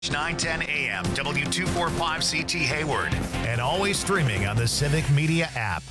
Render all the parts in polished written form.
9:10 a.m. W245CT Hayward, and always streaming on the Civic Media app.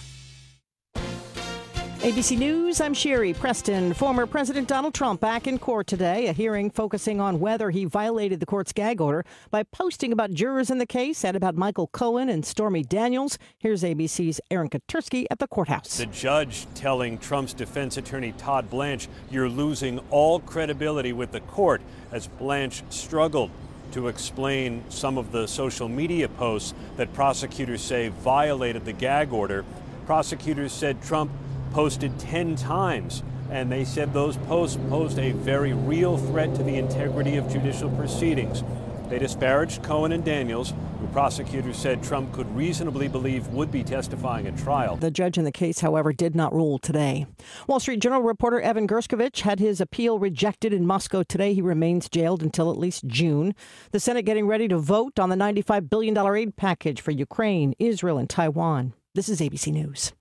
ABC News, I'm Sherry Preston. Former President Donald Trump back in court today, a hearing focusing on whether he violated the court's gag order by posting about jurors in the case and about Michael Cohen and Stormy Daniels. Here's ABC's Aaron Katursky at the courthouse. The judge telling Trump's defense attorney Todd Blanche, "You're losing all credibility with the court," as Blanche struggled to explain some of the social media posts that prosecutors say violated the gag order. Prosecutors said Trump posted 10 times, and they said those posts posed a very real threat to the integrity of judicial proceedings. They disparaged Cohen and Daniels, who prosecutors said Trump could reasonably believe would be testifying at trial. The judge in the case, however, did not rule today. Wall Street Journal reporter Evan Gershkovich had his appeal rejected in Moscow today. He remains jailed until at least June. The Senate getting ready to vote on the $95 billion aid package for Ukraine, Israel, and Taiwan. This is ABC News.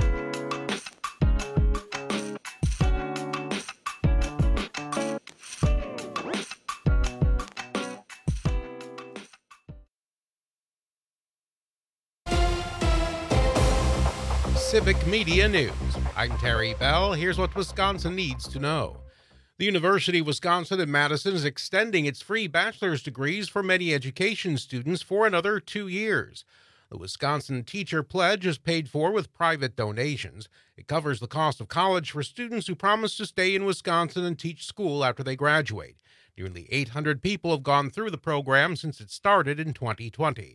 Civic Media News. I'm Terry Bell. Here's what Wisconsin needs to know. The University of Wisconsin in Madison is extending its free bachelor's degrees for many education students for another 2 years. The Wisconsin Teacher Pledge is paid for with private donations. It covers the cost of college for students who promise to stay in Wisconsin and teach school after they graduate. Nearly 800 people have gone through the program since it started in 2020.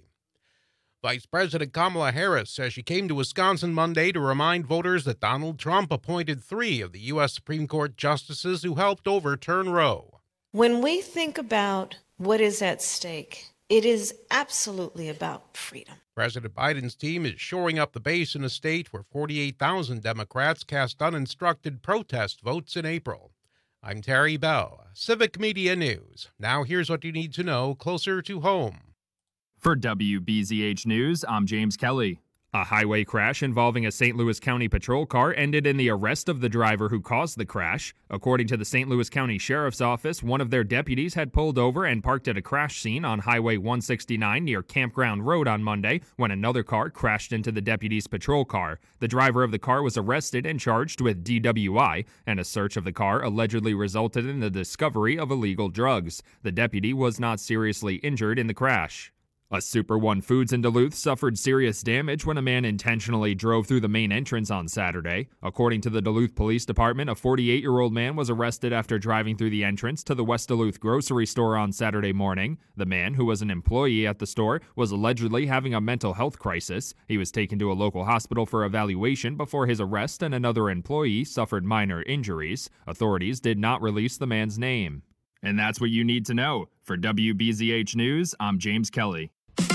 Vice President Kamala Harris says she came to Wisconsin Monday to remind voters that Donald Trump appointed 3 of the U.S. Supreme Court justices who helped overturn Roe. When we think about what is at stake, it is absolutely about freedom. President Biden's team is shoring up the base in a state where 48,000 Democrats cast uninstructed protest votes in April. I'm Terry Bell, Civic Media News. Now here's what you need to know closer to home. For WBZH News, I'm James Kelly. A highway crash involving a St. Louis County patrol car ended in the arrest of the driver who caused the crash. According to the St. Louis County Sheriff's Office, one of their deputies had pulled over and parked at a crash scene on Highway 169 near Campground Road on Monday when another car crashed into the deputy's patrol car. The driver of the car was arrested and charged with DWI, and a search of the car allegedly resulted in the discovery of illegal drugs. The deputy was not seriously injured in the crash. A Super One Foods in Duluth suffered serious damage when a man intentionally drove through the main entrance on Saturday. According to the Duluth Police Department, a 48-year-old man was arrested after driving through the entrance to the West Duluth grocery store on Saturday morning. The man, who was an employee at the store, was allegedly having a mental health crisis. He was taken to a local hospital for evaluation before his arrest, and another employee suffered minor injuries. Authorities did not release the man's name. And that's what you need to know. For WBZH News, I'm James Kelly.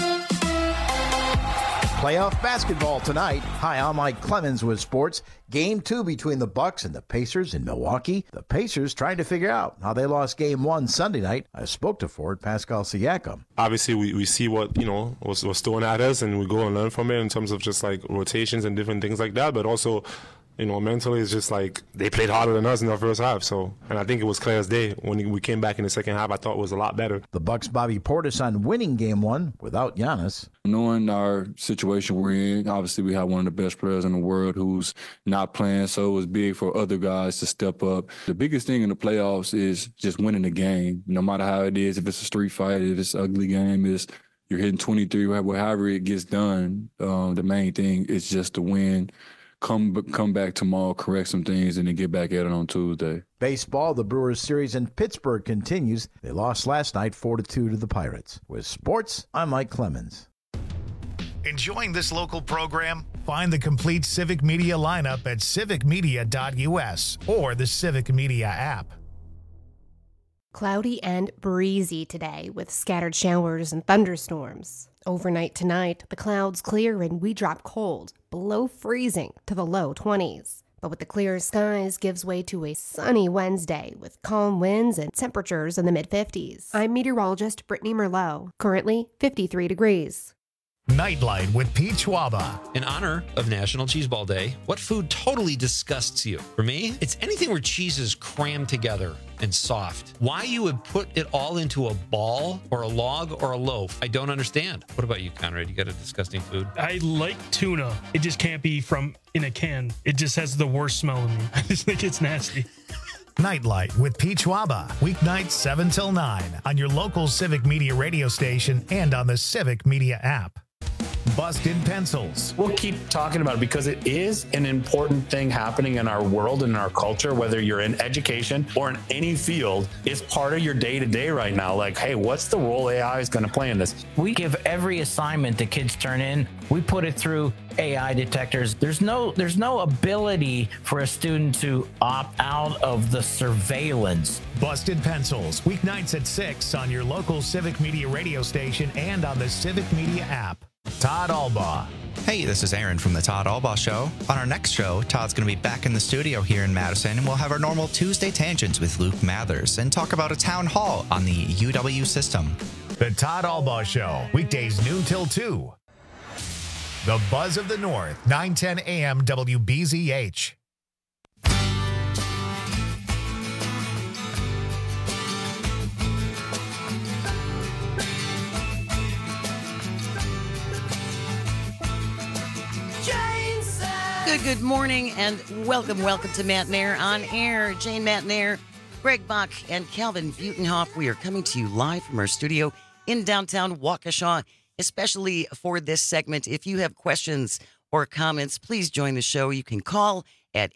Playoff basketball tonight. Hi, I'm Mike Clemens with sports. Game 2 between the Bucks and the Pacers in Milwaukee. The Pacers trying to figure out how they lost Game 1 Sunday night. I spoke to forward Pascal Siakam. Obviously, we see what, was thrown at us, and we go and learn from it in terms of just like rotations and different things like that. But also, mentally, it's just like they played harder than us in the first half. And I think it was clear as day. When we came back in the second half, I thought it was a lot better. The Bucks' Bobby Portis on winning Game 1 without Giannis. Knowing our situation we're in, obviously we have one of the best players in the world who's not playing, so it was big for other guys to step up. The biggest thing in the playoffs is just winning the game, no matter how it is, if it's a street fight, if it's an ugly game, you're hitting 23, however it gets done. The main thing is just to win. Come back tomorrow, correct some things, and then get back at it on Tuesday. Baseball, the Brewers series in Pittsburgh continues. They lost last night 4-2 to the Pirates. With sports, I'm Mike Clemens. Enjoying this local program? Find the complete Civic Media lineup at civicmedia.us or the Civic Media app. Cloudy and breezy today with scattered showers and thunderstorms. Overnight tonight, the clouds clear and we drop cold, below freezing to the low 20s. But with the clear skies gives way to a sunny Wednesday with calm winds and temperatures in the mid-50s. I'm meteorologist Brittany Merlot, currently 53 degrees. Nightlight with Pete Schwaba. In honor of National Cheese Ball Day, what food totally disgusts you? For me, it's anything where cheese is crammed together and soft. Why you would put it all into a ball or a log or a loaf, I don't understand. What about you, Conrad? You got a disgusting food? I like tuna. It just can't be from in a can. It just has the worst smell in me. I just think it's nasty. Nightlight with Pete Schwaba. Weeknights 7 till 9 on your local Civic Media radio station and on the Civic Media app. Busted Pencils. We'll keep talking about it because it is an important thing happening in our world and in our culture, whether you're in education or in any field. It's part of your day-to-day right now. Like, hey, what's the role AI is going to play in this? We give every assignment the kids turn in, we put it through AI detectors. There's no ability for a student to opt out of the surveillance. Busted Pencils. Weeknights at 6 on your local Civic Media radio station and on the Civic Media app. Todd Albaugh. Hey, this is Aaron from the Todd Albaugh Show. On our next show, Todd's going to be back in the studio here in Madison, and we'll have our normal Tuesday Tangents with Luke Mathers and talk about a town hall on the UW system. The Todd Albaugh Show, weekdays noon till 2. The Buzz of the North, 910 AM WBZH. Good morning and welcome to Matt Nair on air. Jane Matt Nair, Greg Bach, and Calvin Butenhoff. We are coming to you live from our studio in downtown Waukesha, especially for this segment. If you have questions or comments, please join the show. You can call at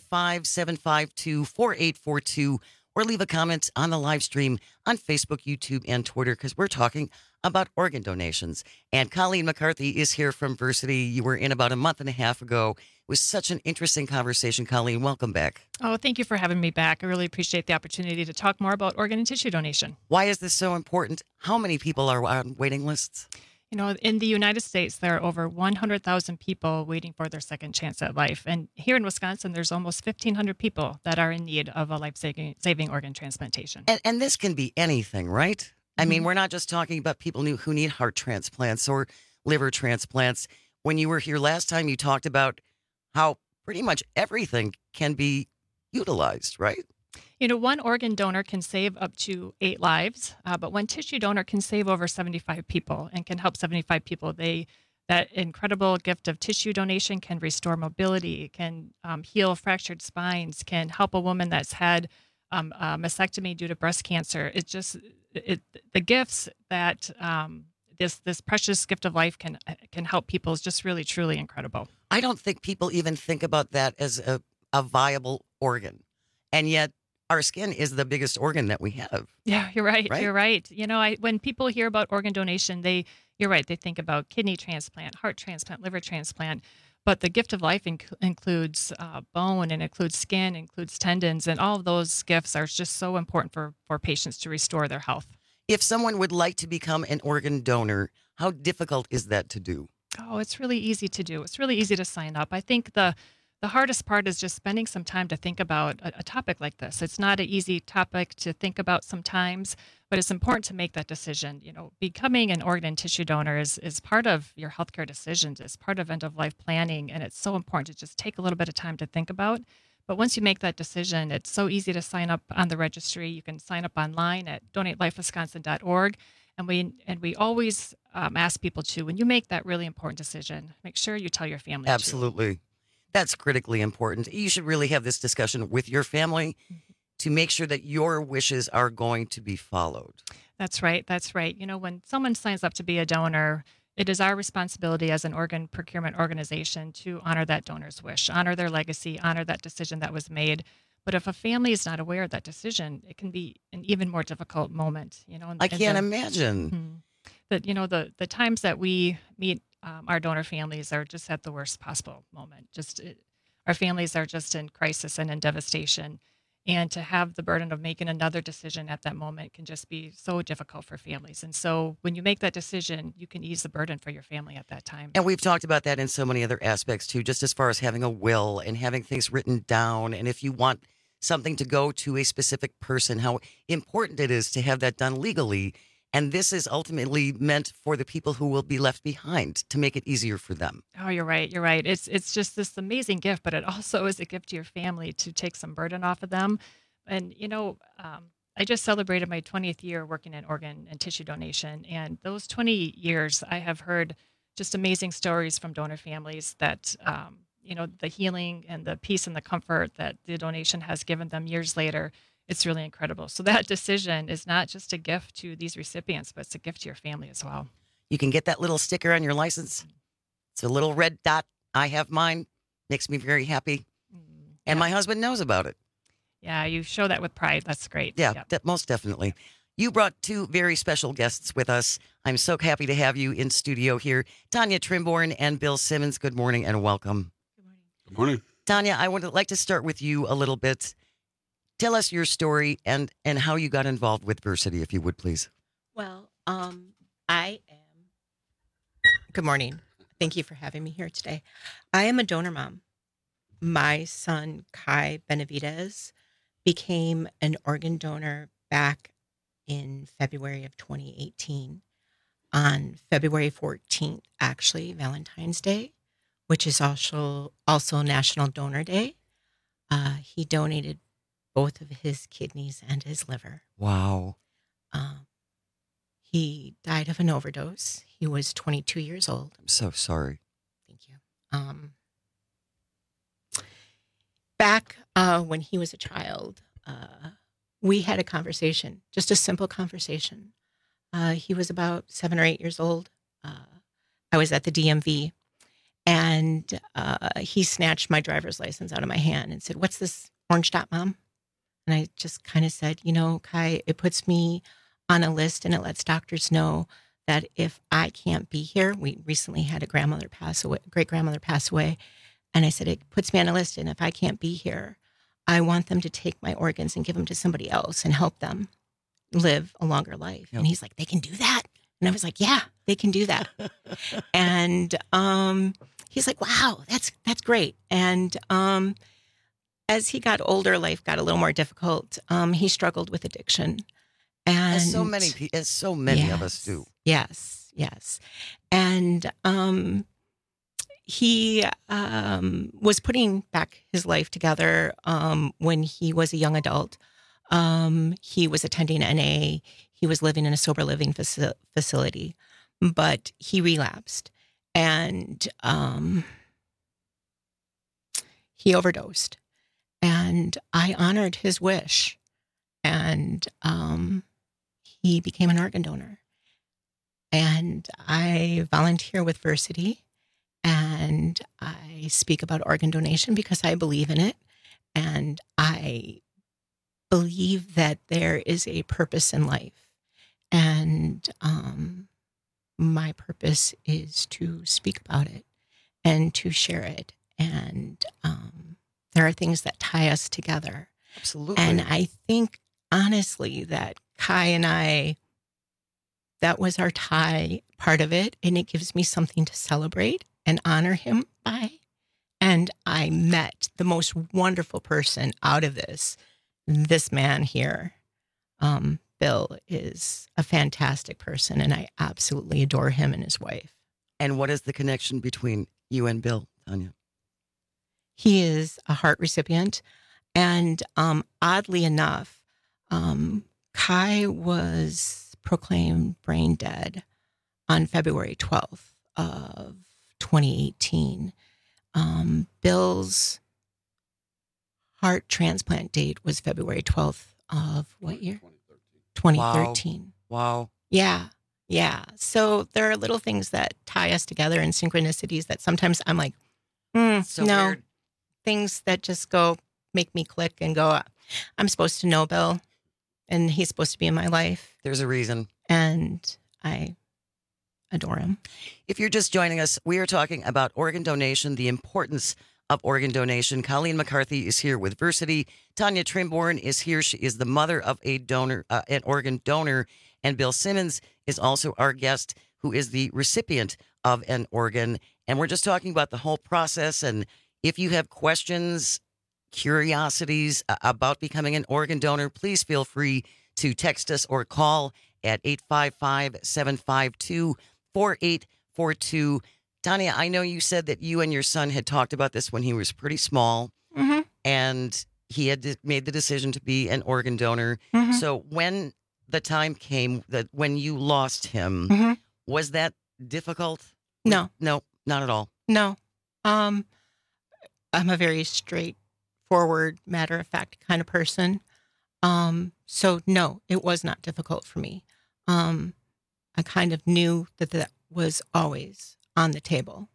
855-752-4842 or leave a comment on the live stream on Facebook, YouTube, and Twitter because we're talking about organ donations. And Colleen McCarthy is here from Versity. You were in about a month and a half ago. It was such an interesting conversation. Colleen, welcome back. Oh, thank you for having me back. I really appreciate the opportunity to talk more about organ and tissue donation. Why is this so important? How many people are on waiting lists? You know, in the United States, there are over 100,000 people waiting for their second chance at life. And here in Wisconsin, there's almost 1,500 people that are in need of a life-saving organ transplantation. And this can be anything, right? I mean, we're not just talking about people who need heart transplants or liver transplants. When you were here last time, you talked about how pretty much everything can be utilized, right? You know, one organ donor can save up to 8 lives, but one tissue donor can save over 75 people and can help 75 people. That incredible gift of tissue donation can restore mobility, can heal fractured spines, can help a woman that's had a mastectomy due to breast cancer. It's just the gifts that this precious gift of life can help people is just really, truly incredible. I don't think people even think about that as a viable organ. And yet our skin is the biggest organ that we have. Yeah, you're right. You're right. You know, when people hear about organ donation, you're right. They think about kidney transplant, heart transplant, liver transplant. But the gift of life includes bone and includes skin, includes tendons, and all of those gifts are just so important for patients to restore their health. If someone would like to become an organ donor, how difficult is that to do? Oh, it's really easy to do. It's really easy to sign up. I think the hardest part is just spending some time to think about a topic like this. It's not an easy topic to think about sometimes, but it's important to make that decision. You know, becoming an organ and tissue donor is part of your healthcare decisions. It's part of end-of-life planning, and it's so important to just take a little bit of time to think about. But once you make that decision, it's so easy to sign up on the registry. You can sign up online at donatelifewisconsin.org. And we always ask people to, when you make that really important decision, make sure you tell your family. Absolutely. That's critically important. You should really have this discussion with your family to make sure that your wishes are going to be followed. That's right. That's right. You know, when someone signs up to be a donor, it is our responsibility as an organ procurement organization to honor that donor's wish, honor their legacy, honor that decision that was made. But if a family is not aware of that decision, it can be an even more difficult moment. You know, I can't imagine. That, you know, the times that we meet our donor families are just at the worst possible moment. Our families are just in crisis and in devastation. And to have the burden of making another decision at that moment can just be so difficult for families. And so when you make that decision, you can ease the burden for your family at that time. And we've talked about that in so many other aspects too, just as far as having a will and having things written down. And if you want something to go to a specific person, how important it is to have that done legally And this is ultimately meant for the people who will be left behind to make it easier for them. Oh, you're right. You're right. It's just this amazing gift, but it also is a gift to your family to take some burden off of them. And, I just celebrated my 20th year working in organ and tissue donation. And those 20 years, I have heard just amazing stories from donor families that, the healing and the peace and the comfort that the donation has given them years later. It's really incredible. So that decision is not just a gift to these recipients, but it's a gift to your family as well. You can get that little sticker on your license. It's a little red dot. I have mine. Makes me very happy. And my husband knows about it. Yeah, you show that with pride. That's great. Yeah, most definitely. You brought two very special guests with us. I'm so happy to have you in studio here. Tanya Trimborn and Bill Simmons. Good morning and welcome. Good morning. Tanya, I would like to start with you a little bit. Tell us your story and how you got involved with Versity, if you would, please. Well, I am. Good morning. Thank you for having me here today. I am a donor mom. My son, Kai Benavidez, became an organ donor back in February of 2018. On February 14th, actually, Valentine's Day, which is also National Donor Day. He donated both of his kidneys and his liver. Wow. He died of an overdose. He was 22 years old. I'm so sorry. Thank you. Back when he was a child, we had a conversation, just a simple conversation. He was about 7 or 8 years old. I was at the DMV, and he snatched my driver's license out of my hand and said, "What's this orange dot, Mom?" And I just kind of said, Kai, it puts me on a list and it lets doctors know that if I can't be here, we recently had a great grandmother pass away. And I said, it puts me on a list. And if I can't be here, I want them to take my organs and give them to somebody else and help them live a longer life. Yep. And he's like, they can do that. And I was like, yeah, they can do that. And he's like, wow, that's great. And as he got older, life got a little more difficult. He struggled with addiction, and as so many of us do. Yes. And he was putting back his life together when he was a young adult. He was attending NA. He was living in a sober living facility, but he relapsed, and he overdosed. And I honored his wish, and he became an organ donor. And I volunteer with Versity, and I speak about organ donation because I believe in it, and I believe that there is a purpose in life. And my purpose is to speak about it and to share it. And there are things that tie us together. Absolutely. And I think, honestly, that Kai and I, that was our tie part of it. And it gives me something to celebrate and honor him by. And I met the most wonderful person out of this man here. Bill is a fantastic person, and I absolutely adore him and his wife. And what is the connection between you and Bill, Tanya? He is a heart recipient. And oddly enough, Kai was proclaimed brain dead on February 12th of 2018. Bill's heart transplant date was February 12th of what year? 2013. Wow. Yeah. So there are little things that tie us together and synchronicities that sometimes I'm like, so no. weird. Things that just make me click and go, I'm supposed to know Bill, and he's supposed to be in my life. There's a reason. And I adore him. If you're just joining us, we are talking about organ donation, the importance of organ donation. Colleen McCarthy is here with Versity. Tanya Trimborn is here. She is the mother of a donor, an organ donor. And Bill Simmons is also our guest, who is the recipient of an organ. And we're just talking about the whole process. And if you have questions, curiosities about becoming an organ donor, please feel free to text us or call at 855-752-4842. Tanya, I know you said that you and your son had talked about this when he was pretty small, and he had made the decision to be an organ donor. So when the time came that when you lost him, was that difficult? No. No, not at all. No. I'm a very straightforward, matter-of-fact kind of person. So no, it was not difficult for me. I kind of knew that was always on the table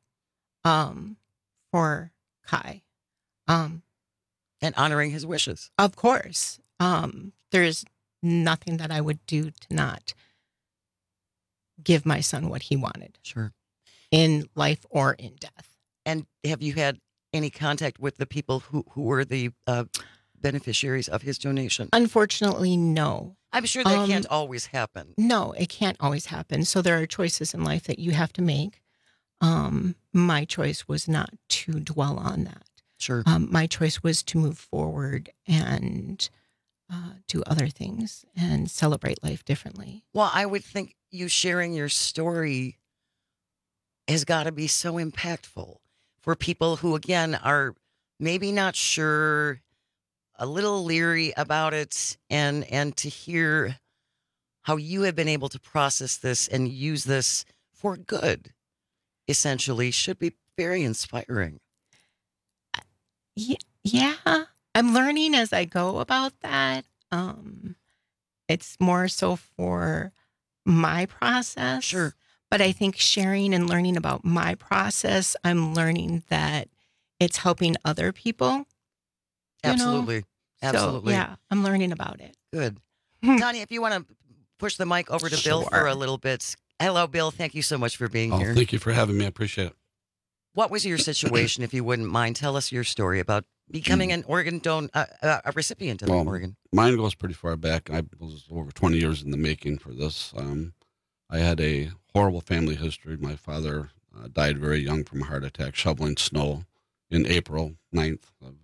for Kai. And honoring his wishes. Of course. There's nothing that I would do to not give my son what he wanted. Sure. In life or in death. And have you had any contact with the people who were the beneficiaries of his donation? Unfortunately, no. I'm sure that can't always happen. No, it can't always happen. So there are choices in life that you have to make. My choice was not to dwell on that. Sure. My choice was to move forward and do other things and celebrate life differently. Well, I would think you sharing your story has got to be so impactful for people who, again, are maybe not sure, a little leery about it, and to hear how you have been able to process this and use this for good, essentially, should be very inspiring. Yeah, I'm learning as I go about that. It's more so for my process. Sure. But I think sharing and learning about my process, I'm learning that it's helping other people. Absolutely. Absolutely. So, yeah, I'm learning about it. Good. Tanya, if you want to push the mic over to Bill for a little bit. Hello, Bill. Thank you so much for being here. Thank you for having me. I appreciate it. What was your situation, if you wouldn't mind? Tell us your story about becoming an organ a recipient of an organ. Mine goes pretty far back. I was over 20 years in the making for this. I had a horrible family history. My father died very young from a heart attack shoveling snow in April 9th of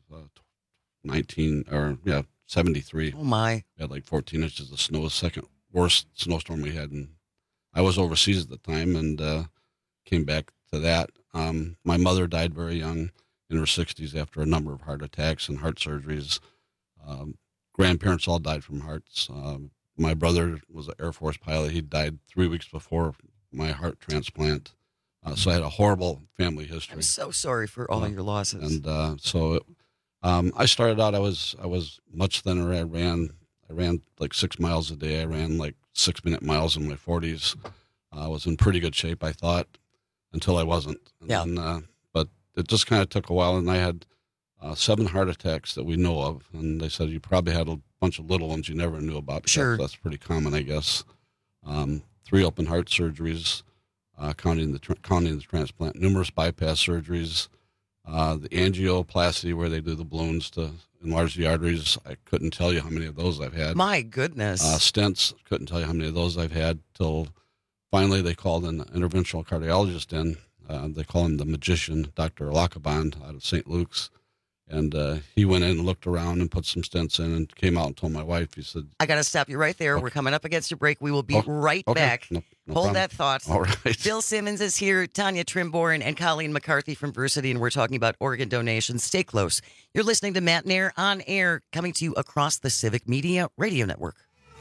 73. Oh, my. We had like 14 inches of snow, the second worst snowstorm we had. And I was overseas at the time and came back to that. My mother died very young in her 60s after a number of heart attacks and heart surgeries. Grandparents all died from hearts. My brother was an Air Force pilot. He died 3 weeks before my heart transplant. So I had a horrible family history. I'm so sorry for all of your losses. And I started out, I was much thinner. I ran like 6 miles a day. I ran like 6-minute miles in my 40s. I was in pretty good shape, I thought, until I wasn't. But it just kind of took a while, and I had 7 heart attacks that we know of, and they said you probably had a bunch of little ones you never knew about. Sure. That's pretty common, I guess. 3 open heart surgeries, counting the transplant, numerous bypass surgeries, the angioplasty where they do the balloons to enlarge the arteries. I couldn't tell you how many of those I've had. My goodness. Stents, couldn't tell you how many of those I've had till finally they called an interventional cardiologist in. They call him the magician, Dr. Lacaband out of St. Luke's. And he went in and looked around and put some stents in and came out and told my wife, he said, I got to stop you right there. Okay. We're coming up against a break. We will be right back. No Hold problem. that thought. All right. Bill Simmons is here, Tanya Trimborn, and Colleen McCarthy from Versity, and we're talking about organ donations. Stay close. You're listening to Matt Nair on air, coming to you across the Civic Media Radio Network.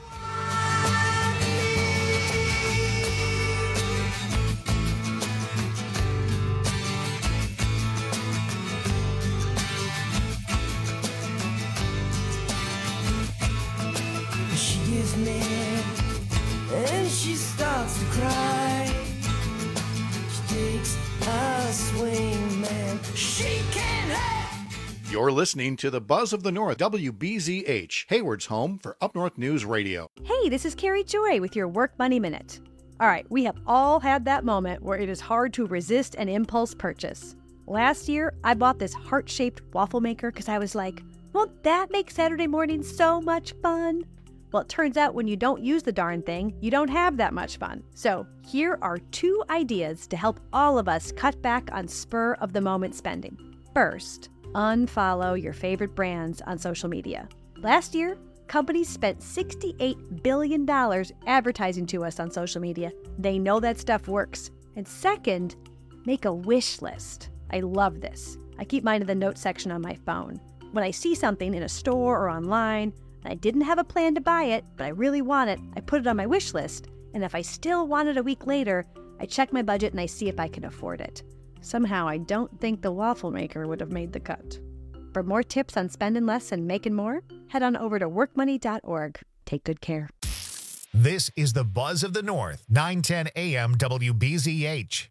And she starts to cry. She takes a swing, man. She can't have. You're listening to the Buzz of the North, WBZH, Hayward's home for Up North News Radio. Hey, this is Carrie Joy with your Work Money Minute. All right, we have all had that moment where it is hard to resist an impulse purchase. Last year, I bought this heart-shaped waffle maker because I was like, won't that make Saturday morning so much fun? Well, it turns out when you don't use the darn thing, you don't have that much fun. So here are 2 ideas to help all of us cut back on spur-of-the-moment spending. First, unfollow your favorite brands on social media. Last year, Companies spent $68 billion advertising to us on social media. They know that stuff works. And second, make a wish list. I love this. I keep mine in the notes section on my phone. When I see something in a store or online, and I didn't have a plan to buy it, but I really want it, I put it on my wish list. And if I still want it a week later, I check my budget and I see if I can afford it. Somehow, I don't think the waffle maker would have made the cut. For more tips on spending less and making more, head on over to workmoney.org. Take good care. This is the Buzz of the North, 910 AM WBZH.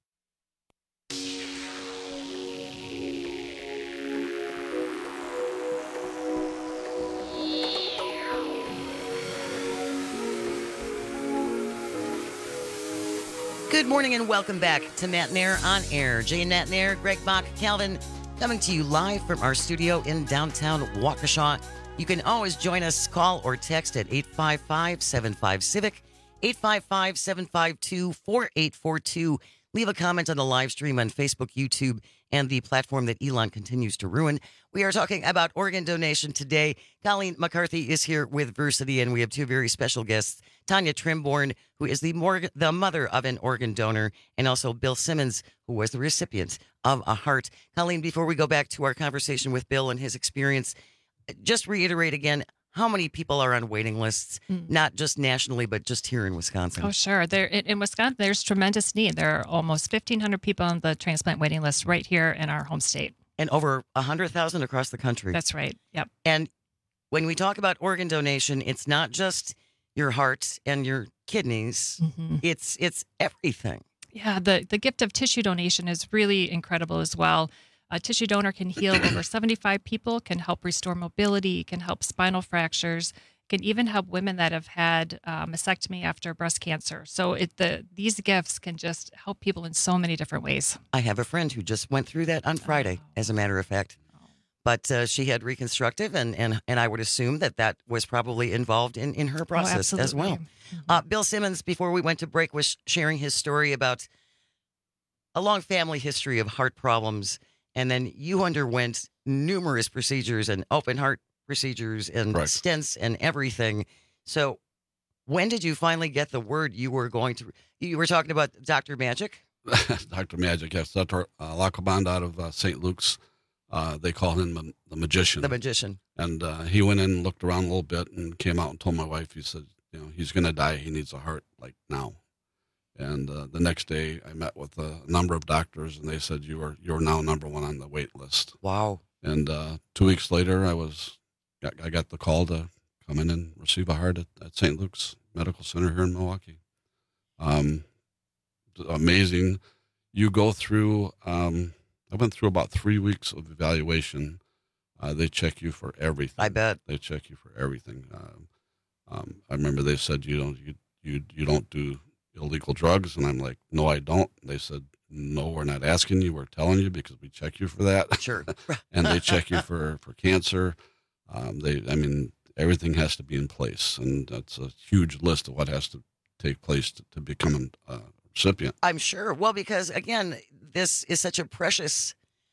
Good morning and welcome back to Matt Nair on Air. Jane Matt Nair, Greg Bach, Calvin, coming to you live from our studio in downtown Waukesha. You can always join us, call or text at 855-75-CIVIC, 855-752-4842. Leave a comment on the live stream on Facebook, YouTube, and the platform that Elon continues to ruin. We are talking about organ donation today. Colleen McCarthy is here with Versity, and we have two very special guests, Tanya Trimborn, who is the mother of an organ donor, and also Bill Simmons, who was the recipient of a heart. Colleen, before we go back to our conversation with Bill and his experience, just reiterate again, how many people are on waiting lists, not just nationally, but just here in Wisconsin? Oh, sure. In Wisconsin, there's tremendous need. There are almost 1,500 people on the transplant waiting list right here in our home state. And over 100,000 across the country. That's right. Yep. And when we talk about organ donation, it's not just your heart and your kidneys. It's everything. Yeah, the gift of tissue donation is really incredible as well. A tissue donor can heal over 75 people, can help restore mobility, can help spinal fractures, can even help women that have had mastectomy after breast cancer. So these gifts can just help people in so many different ways. I have a friend who just went through that on Friday, as a matter of fact. But she had reconstructive, and I would assume that was probably involved in her process as well. Bill Simmons, before we went to break, was sharing his story about a long family history of heart problems. And then you underwent numerous procedures and open heart procedures and stents and everything. So when did you finally get the word you were talking about Dr. Magic? Dr. Magic, yes. Dr. Lacoband out of St. Luke's. They call him the magician. The magician. And he went in and looked around a little bit and came out and told my wife, he said, he's going to die. He needs a heart like now. And the next day, I met with a number of doctors, and they said you're now number one on the wait list. Wow! And 2 weeks later, I got the call to come in and receive a heart at St. Luke's Medical Center here in Milwaukee. Amazing. You go through. I went through about 3 weeks of evaluation. They check you for everything. I bet they check you for everything. I remember they said you don't do illegal drugs, and I'm like, no, I don't. They said, no, we're not asking you, we're telling you because we check you for that. Sure. And they check you for cancer. Everything has to be in place, and that's a huge list of what has to take place to become a recipient. I'm sure. Well, because again, this is such a precious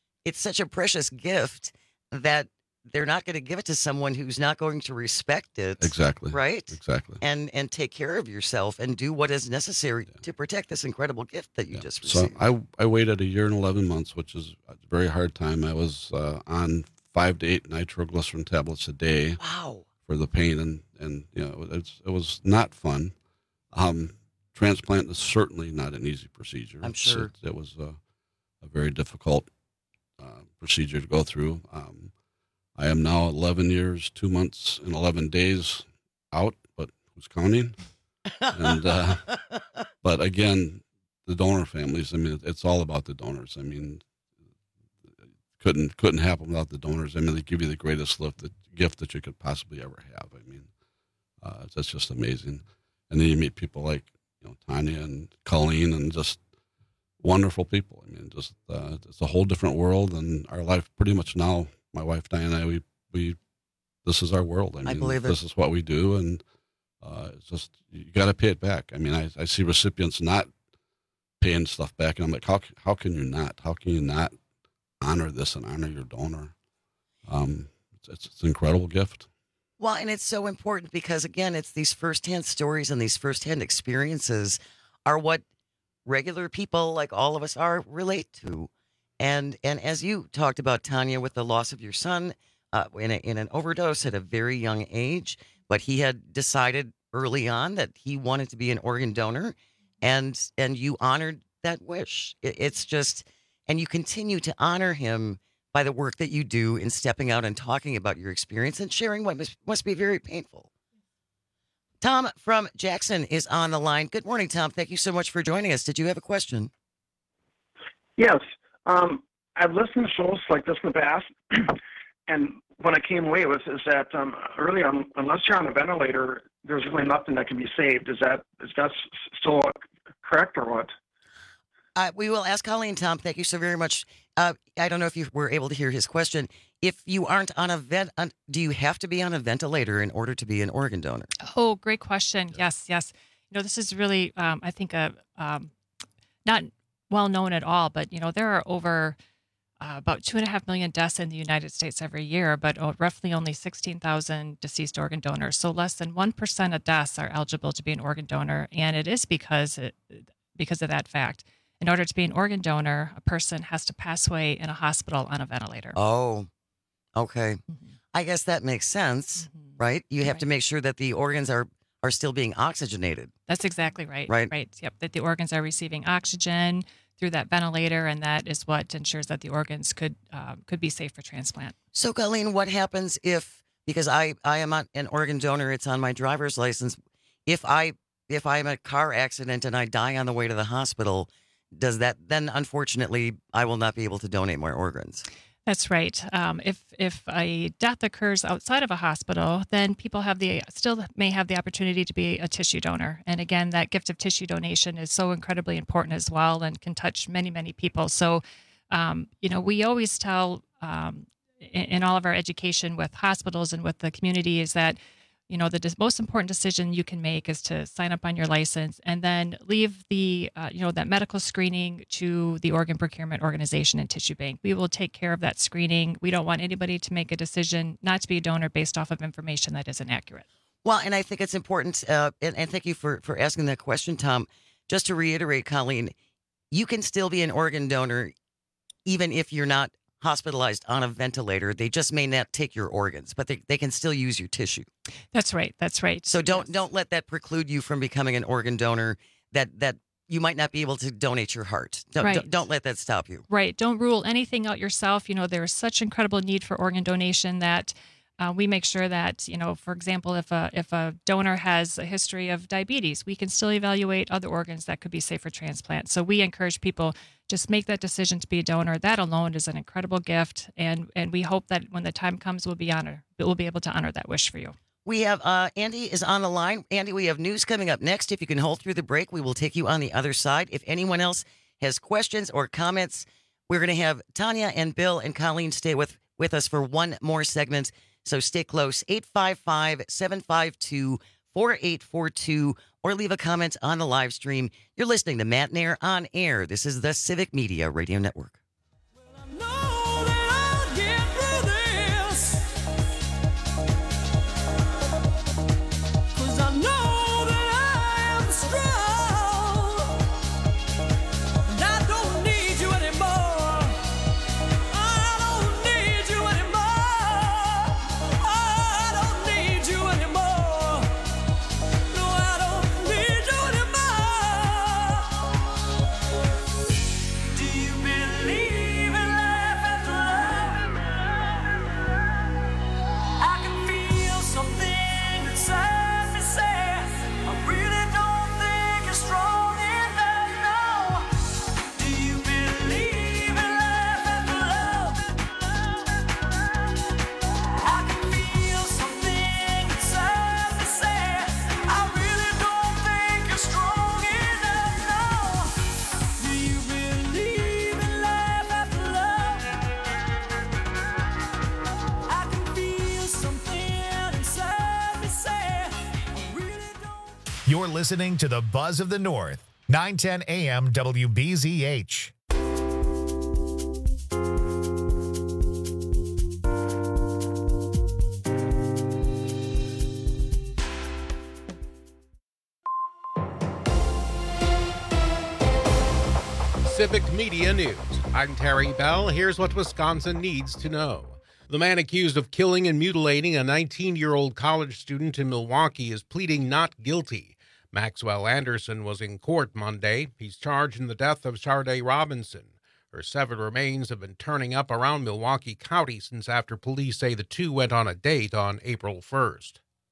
gift that they're not going to give it to someone who's not going to respect it. Exactly. Right? Exactly. And take care of yourself and do what is necessary to protect this incredible gift that you just received. So I waited 1 year and 11 months, which is a very hard time. I was on 5 to 8 nitroglycerin tablets a day. Wow. For the pain, and it was not fun. Transplant is certainly not an easy procedure. I'm sure. It was a very difficult procedure to go through. I am now 11 years, 2 months, and 11 days out, but who's counting? And but again, the donor families. I mean, it's all about the donors. I mean, couldn't happen without the donors. I mean, they give you the greatest gift that you could possibly ever have. I mean, that's just amazing. And then you meet people like Tanya and Colleen, and just wonderful people. I mean, just it's a whole different world, and our life pretty much now. My wife Diane and I, we this is our world. I believe it. This is what we do, and it's just you got to pay it back. I mean, I see recipients not paying stuff back, and I'm like, how can you not? How can you not honor this and honor your donor? It's an incredible gift. Well, and it's so important because, again, it's these firsthand stories and these firsthand experiences are what regular people like all of us are relate to. And as you talked about, Tanya, with the loss of your son in an overdose at a very young age, but he had decided early on that he wanted to be an organ donor, and you honored that wish. It's just, and you continue to honor him by the work that you do in stepping out and talking about your experience and sharing what must be very painful. Tom from Jackson is on the line. Good morning, Tom. Thank you so much for joining us. Did you have a question? Yes. I've listened to shows like this in the past, and what I came away with is that early on, unless you're on a ventilator, there's really nothing that can be saved. Is that still correct or what? We will ask Colleen, Tom. Thank you so very much. I don't know if you were able to hear his question. If you aren't on a do you have to be on a ventilator in order to be an organ donor? Oh, great question. Yes. This is really, I think, not well known at all, but, there are over about 2.5 million deaths in the United States every year, but roughly only 16,000 deceased organ donors. So less than 1% of deaths are eligible to be an organ donor. And it is because of that fact. In order to be an organ donor, a person has to pass away in a hospital on a ventilator. Oh, okay. Mm-hmm. I guess that makes sense, right? You have to make sure that the organs are still being oxygenated. That's exactly right. Right. Yep. That the organs are receiving oxygen through that ventilator, and that is what ensures that the organs could be safe for transplant. So, Colleen, what happens because I am an organ donor, it's on my driver's license. If I'm in a car accident and I die on the way to the hospital, does that then, unfortunately, I will not be able to donate more organs? That's right. If a death occurs outside of a hospital, then people still may have the opportunity to be a tissue donor. And again, that gift of tissue donation is so incredibly important as well and can touch many, many people. So, we always tell in all of our education with hospitals and with the community is that, the most important decision you can make is to sign up on your license and then leave that medical screening to the organ procurement organization and tissue bank. We will take care of that screening. We don't want anybody to make a decision not to be a donor based off of information that isn't accurate. Well, and I think it's important, and thank you for asking that question, Tom. Just to reiterate, Colleen, you can still be an organ donor even if you're not hospitalized on a ventilator. They just may not take your organs, but they can still use your tissue. That's right. So don't let that preclude you from becoming an organ donor, that you might not be able to donate your heart. Don't let that stop you. Right. Don't rule anything out yourself. There's such incredible need for organ donation that we make sure that, for example, if a donor has a history of diabetes, we can still evaluate other organs that could be safe for transplant. So we encourage people just make that decision to be a donor. That alone is an incredible gift, and we hope that when the time comes, we'll be able to honor that wish for you. We have Andy is on the line. Andy, we have news coming up next. If you can hold through the break, we will take you on the other side. If anyone else has questions or comments, we're going to have Tanya and Bill and Colleen stay with us for one more segment. So stay close, 855-752-4842, or leave a comment on the live stream. You're listening to Matt Nair on Air. This is the Civic Media Radio Network. You're listening to the Buzz of the North, 910 AM WBZH. Civic Media News. I'm Terry Bell. Here's what Wisconsin needs to know. The man accused of killing and mutilating a 19-year-old college student in Milwaukee is pleading not guilty. Maxwell Anderson was in court Monday. He's charged in the death of Sharday Robinson. Her severed remains have been turning up around Milwaukee County since after police say the two went on a date on April 1st.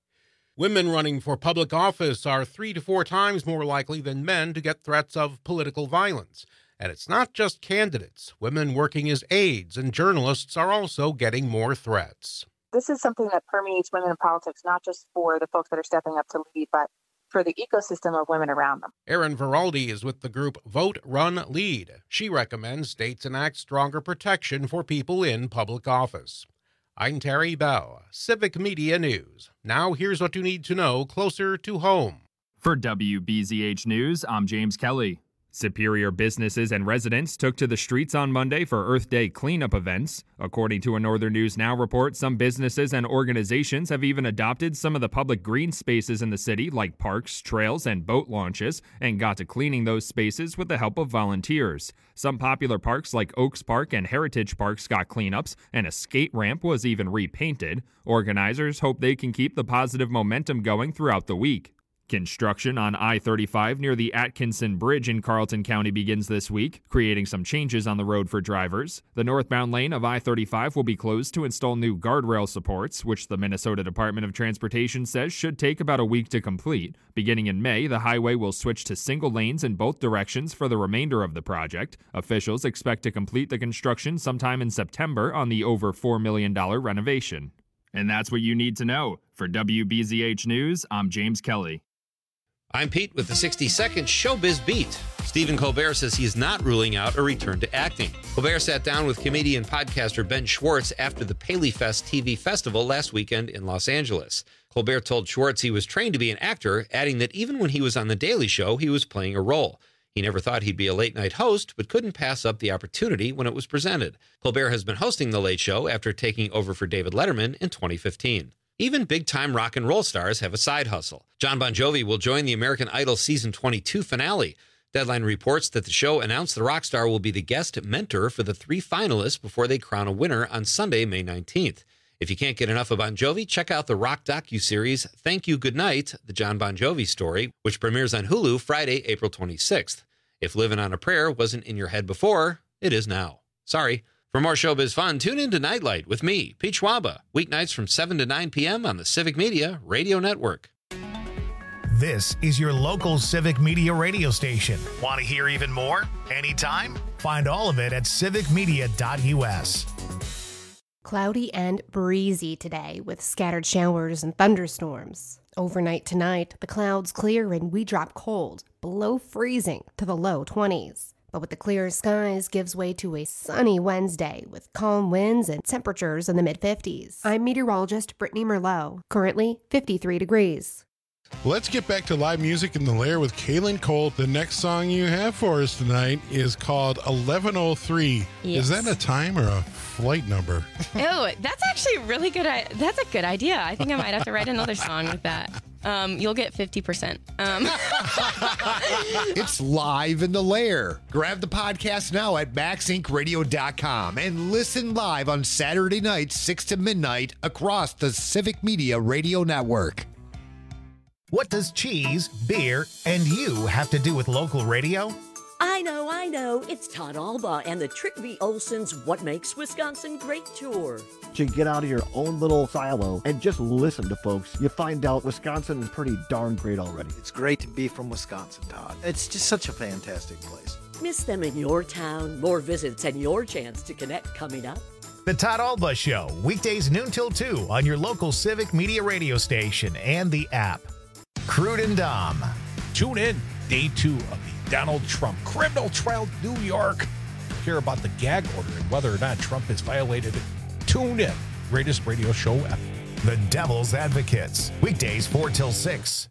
Women running for public office are 3 to 4 times more likely than men to get threats of political violence. And it's not just candidates. Women working as aides and journalists are also getting more threats. This is something that permeates women in politics, not just for the folks that are stepping up to lead, but for the ecosystem of women around them. Erin Veraldi is with the group Vote, Run, Lead. She recommends states enact stronger protection for people in public office. I'm Terry Bell, Civic Media News. Now here's what you need to know closer to home. For WBZH News, I'm James Kelly. Superior businesses and residents took to the streets on Monday for Earth Day cleanup events. According to a Northern News Now report, some businesses and organizations have even adopted some of the public green spaces in the city, like parks, trails, and boat launches, and got to cleaning those spaces with the help of volunteers. Some popular parks like Oaks Park and Heritage Parks got cleanups, and a skate ramp was even repainted. Organizers hope they can keep the positive momentum going throughout the week. Construction on I-35 near the Atkinson Bridge in Carlton County begins this week, creating some changes on the road for drivers. The northbound lane of I-35 will be closed to install new guardrail supports, which the Minnesota Department of Transportation says should take about a week to complete. Beginning in May, the highway will switch to single lanes in both directions for the remainder of the project. Officials expect to complete the construction sometime in September on the over $4 million renovation. And that's what you need to know. For WBZH News, I'm James Kelly. I'm Pete with the 60-second Showbiz Beat. Stephen Colbert says he is not ruling out a return to acting. Colbert sat down with comedian podcaster Ben Schwartz after the Paley Fest TV festival last weekend in Los Angeles. Colbert told Schwartz he was trained to be an actor, adding that even when he was on The Daily Show, he was playing a role. He never thought he'd be a late-night host, but couldn't pass up the opportunity when it was presented. Colbert has been hosting The Late Show after taking over for David Letterman in 2015. Even big-time rock and roll stars have a side hustle. Jon Bon Jovi will join the American Idol Season 22 finale. Deadline reports that the show announced the rock star will be the guest mentor for the 3 finalists before they crown a winner on Sunday, May 19th. If you can't get enough of Bon Jovi, check out the rock docuseries Thank You Goodnight, The Jon Bon Jovi Story, which premieres on Hulu Friday, April 26th. If Livin' on a Prayer wasn't in your head before, it is now. Sorry. For more showbiz fun, tune in to Nightlight with me, Pete Schwaba, weeknights from 7 to 9 p.m. on the Civic Media Radio Network. This is your local Civic Media radio station. Want to hear even more? Anytime? Find all of it at civicmedia.us. Cloudy and breezy today with scattered showers and thunderstorms. Overnight tonight, the clouds clear and we drop cold, below freezing to the low 20s. But with the clear skies gives way to a sunny Wednesday with calm winds and temperatures in the mid-50s. I'm meteorologist Brittany Merlot, currently 53 degrees. Let's get back to live music in the Lair with Kaylin Cole. The next song you have for us tonight is called 1103. Yes. Is that a time or a flight number? Oh, that's actually really good. That's a good idea. I think I might have to write another song with that. You'll get 50%. It's live in the Lair. Grab the podcast now at maxincradio.com and listen live on Saturday nights, 6 to midnight, across the Civic Media Radio Network. What does cheese, beer, and you have to do with local radio? I know. It's Todd Alba and the Trick V. Olson's What Makes Wisconsin Great tour. To get out of your own little silo and just listen to folks, you find out Wisconsin is pretty darn great already. It's great to be from Wisconsin, Todd. It's just such a fantastic place. Miss them in your town, more visits, and your chance to connect coming up. The Todd Alba Show, weekdays noon till 2 on your local Civic Media radio station and the app. Crude and Dom. Tune in. Day 2 of the Donald Trump criminal trial in New York. Hear about the gag order and whether or not Trump has violated it. Tune in. Greatest radio show ever. The Devil's Advocates. Weekdays 4 till 6.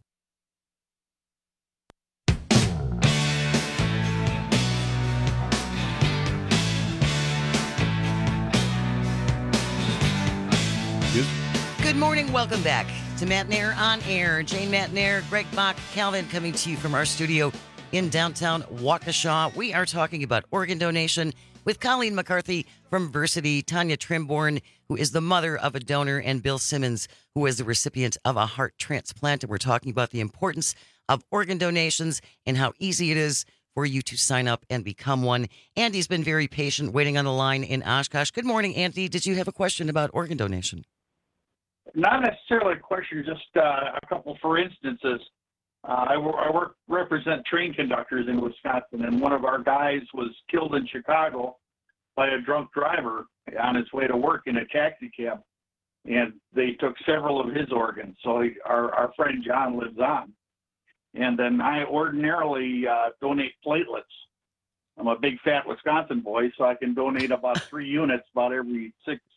Good morning. Welcome back to Matt Nair on Air. Jane Matt Nair, Greg Bach, Calvin coming to you from our studio in downtown Waukesha. We are talking about organ donation with Colleen McCarthy from Versity, Tanya Trimborn, who is the mother of a donor, and Bill Simmons, who is the recipient of a heart transplant. And we're talking about the importance of organ donations and how easy it is for you to sign up and become one. Andy's been very patient waiting on the line in Oshkosh. Good morning, Andy. Did you have a question about organ donation? Not necessarily a question, just a couple for instances. I represent train conductors in Wisconsin, and one of our guys was killed in Chicago by a drunk driver on his way to work in a taxi cab, and they took several of his organs. So our friend John lives on. And then I ordinarily donate platelets. I'm a big fat Wisconsin boy, so I can donate about 3 units about every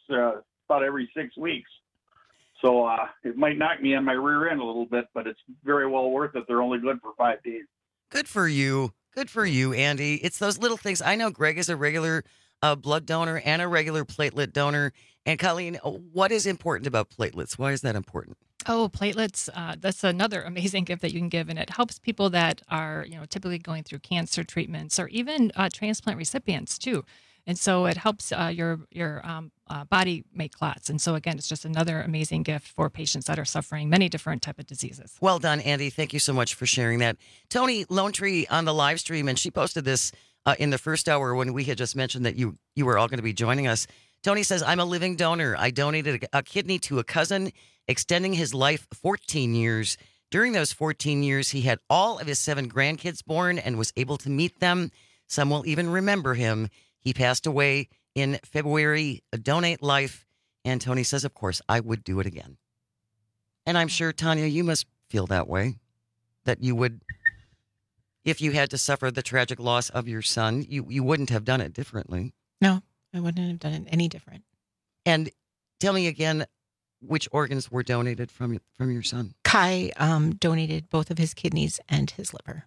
6 weeks. So it might knock me on my rear end a little bit, but it's very well worth it. They're only good for 5 days. Good for you. Good for you, Andy. It's those little things. I know Greg is a regular blood donor and a regular platelet donor. And Colleen, what is important about platelets? Why is that important? Oh, platelets, that's another amazing gift that you can give, and it helps people that are, typically going through cancer treatments or even transplant recipients too. And so it helps your body make clots. And so again, it's just another amazing gift for patients that are suffering many different type of diseases. Well done, Andy. Thank you so much for sharing that. Tony Lone Tree on the live stream, and she posted this in the first hour when we had just mentioned that you were all going to be joining us. Tony says, I'm a living donor. I donated a kidney to a cousin, extending his life 14 years. During those 14 years, he had all of his 7 grandkids born and was able to meet them. Some will even remember him. He passed away in February. Donate life. And Tony says, of course, I would do it again. And I'm sure, Tanya, you must feel that way, that you would, if you had to suffer the tragic loss of your son, you wouldn't have done it differently. No, I wouldn't have done it any different. And tell me again, which organs were donated from your son? Kai donated both of his kidneys and his liver.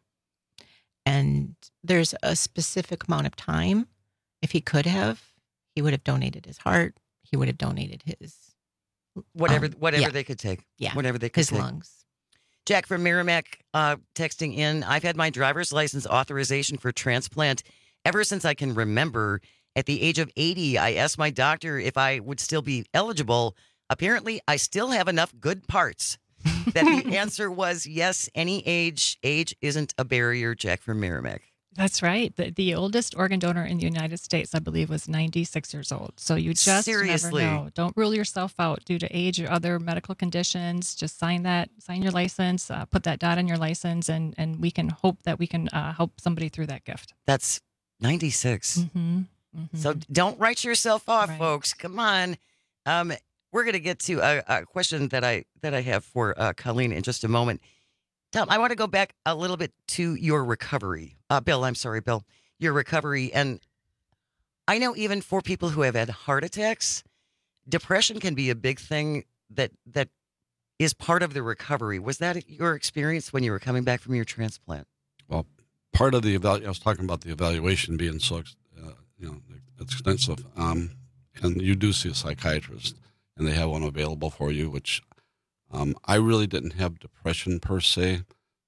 And there's a specific amount of time. If he could have, he would have donated his heart. He would have donated his... Whatever they could take. Yeah. Whatever they could his take. lungs. Jack from Merrimack texting in, I've had my driver's license authorization for transplant ever since I can remember. At the age of 80, I asked my doctor if I would still be eligible. Apparently, I still have enough good parts. That the answer was yes, any age. Age isn't a barrier, Jack from Merrimack. That's right. The oldest organ donor in the United States, I believe, was 96 years old. So you just Seriously. never know. Don't rule yourself out due to age or other medical conditions. Just sign your license, put that dot on your license, and we can hope that we can help somebody through that gift. That's 96. Mm-hmm. So don't write yourself off, folks. Come on. We're going to get to a question that I have for Colleen in just a moment. Tom, I want to go back a little bit to your recovery. Bill, your recovery. And I know even for people who have had heart attacks, depression can be a big thing that is part of the recovery. Was that your experience when you were coming back from your transplant? Well, part of the I was talking about the evaluation being so, extensive. And you do see a psychiatrist, and they have one available for you, which I really didn't have depression per se.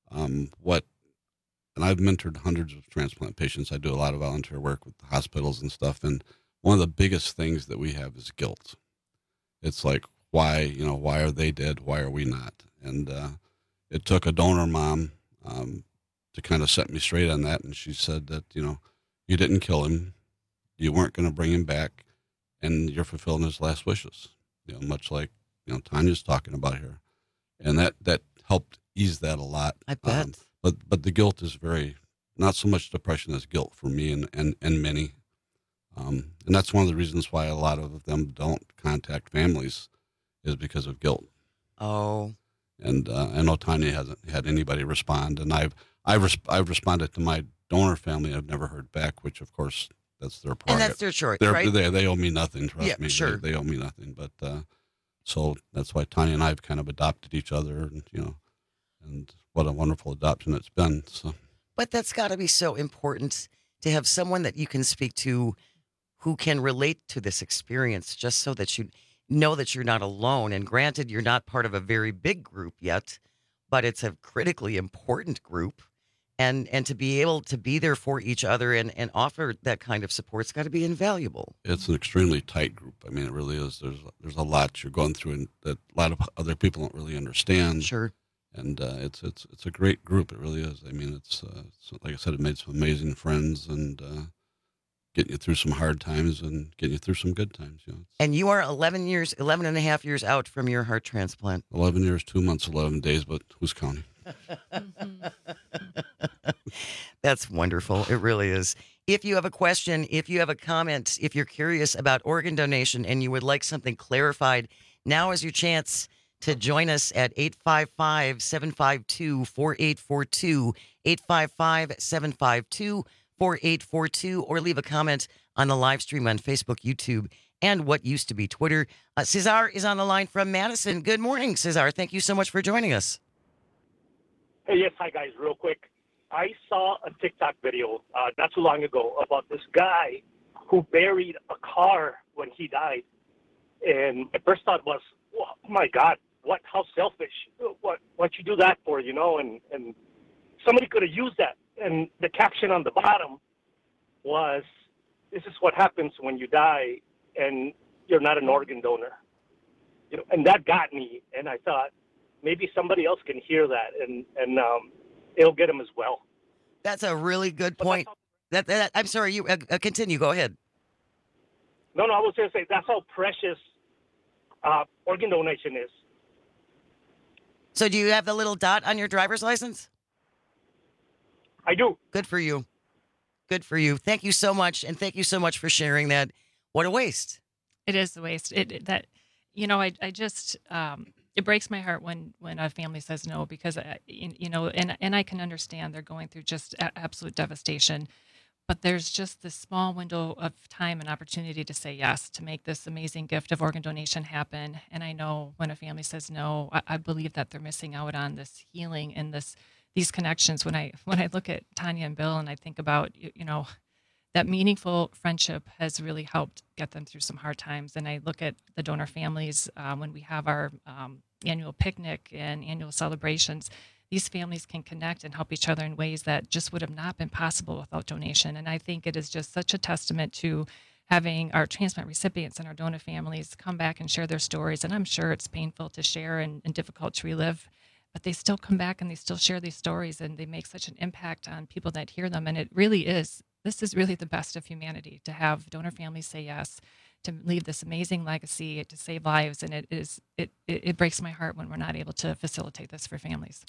And I've mentored hundreds of transplant patients. I do a lot of volunteer work with the hospitals and stuff. And one of the biggest things that we have is guilt. It's like, why are they dead? Why are we not? And it took a donor mom to kind of set me straight on that. And she said that, you didn't kill him. You weren't going to bring him back. And you're fulfilling his last wishes, much like, Tanya's talking about here. And that helped ease that a lot. I bet. But the guilt is not so much depression as guilt for me and many. And that's one of the reasons why a lot of them don't contact families is because of guilt. Oh. And I know Tanya hasn't had anybody respond. And I've responded to my donor family. I've never heard back, which of course that's their prerogative. And that's their choice, right? They owe me nothing, trust me. Sure. They owe me nothing. But so that's why Tanya and I have kind of adopted each other, and and what a wonderful adoption it's been. So, but that's got to be so important to have someone that you can speak to who can relate to this experience, just so that you know that you're not alone. And granted, you're not part of a very big group yet, but it's a critically important group. and to be able to be there for each other and offer that kind of support's got to be invaluable. It's an extremely tight group. I mean, it really is. There's a lot you're going through, and that a lot of other people don't really understand. Sure. And it's a great group. It really is. I mean, it's like I said, it made some amazing friends and getting you through some hard times and getting you through some good times. You know. And you are 11 and a half years out from your heart transplant. 11 years, 2 months, 11 days, but who's counting? That's wonderful. It really is. If you have a question, if you have a comment, if you're curious about organ donation and you would like something clarified, now is your chance to join us at 855-752-4842, 855-752-4842, or leave a comment on the live stream on Facebook, YouTube, and what used to be Twitter. Cesar is on the line from Madison. Good morning, Cesar. Thank you so much for joining us. Hey, yes, hi, guys. Real quick. I saw a TikTok video not too long ago about this guy who buried a car when he died. And my first thought was, oh, my God, how selfish. What you do that for, you know? And somebody could have used that. And the caption on the bottom was, this is what happens when you die and you're not an organ donor. You know, and that got me. And I thought, maybe somebody else can hear that and it'll get them as well. That's a really good point. That I'm sorry, you continue. Go ahead. No, I was going to say that's how precious organ donation is. So do you have the little dot on your driver's license? I do. Good for you. Good for you. Thank you so much, and thank you so much for sharing that. What a waste. It is a waste. I just it breaks my heart when a family says no, because and I can understand they're going through just absolute devastation, but there's just this small window of time and opportunity to say yes, to make this amazing gift of organ donation happen. And I know when a family says no, I believe that they're missing out on this healing and these connections. When I look at Tanya and Bill and I think about that meaningful friendship has really helped get them through some hard times. And I look at the donor families when we have our annual picnic and annual celebrations. These families can connect and help each other in ways that just would have not been possible without donation. And I think it is just such a testament to having our transplant recipients and our donor families come back and share their stories. And I'm sure it's painful to share and difficult to relive, but they still come back and they still share these stories, and they make such an impact on people that hear them. And this is really the best of humanity, to have donor families say yes, to leave this amazing legacy, to save lives. And it breaks my heart when we're not able to facilitate this for families.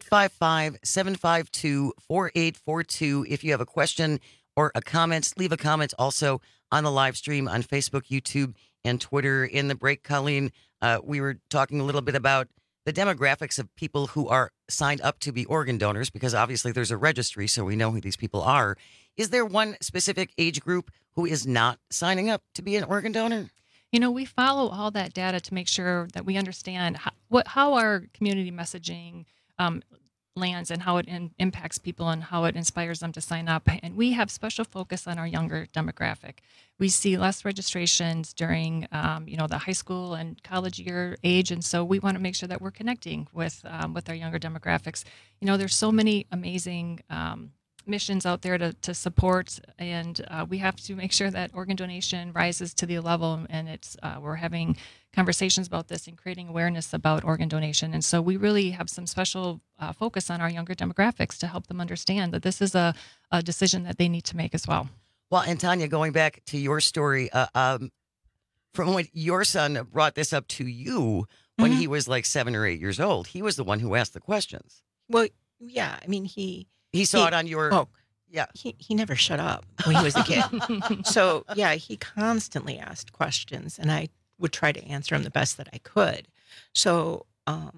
855-752-4842. If you have a question or a comment, leave a comment also on the live stream on Facebook, YouTube, and Twitter. In the break, Colleen, we were talking a little bit about the demographics of people who are signed up to be organ donors, because obviously there's a registry, so we know who these people are. Is there one specific age group who is not signing up to be an organ donor? We follow all that data to make sure that we understand how our community messaging lands and how it impacts people and how it inspires them to sign up. And we have special focus on our younger demographic. We see less registrations during, the high school and college year age. And so we want to make sure that we're connecting with our younger demographics. There's so many amazing missions out there to support, and we have to make sure that organ donation rises to the level, and we're having conversations about this and creating awareness about organ donation. And so we really have some special focus on our younger demographics to help them understand that this is a decision that they need to make as well. Well, and Tanya, going back to your story, from when your son brought this up to you when he was like 7 or 8 years old, he was the one who asked the questions. Well, yeah, I mean, he saw it on your... Oh, yeah. He never shut up when he was a kid. So, yeah, he constantly asked questions, and I would try to answer him the best that I could. So,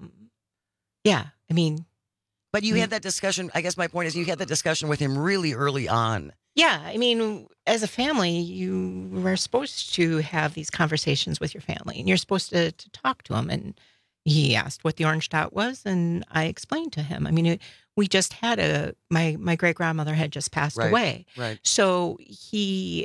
yeah, I mean... But you had that discussion, I guess my point is you had that discussion with him really early on. Yeah, I mean, as a family, you are supposed to have these conversations with your family, and you're supposed to talk to them. And he asked what the orange dot was, and I explained to him. I mean, we just had my great-grandmother had just passed away. Right. So we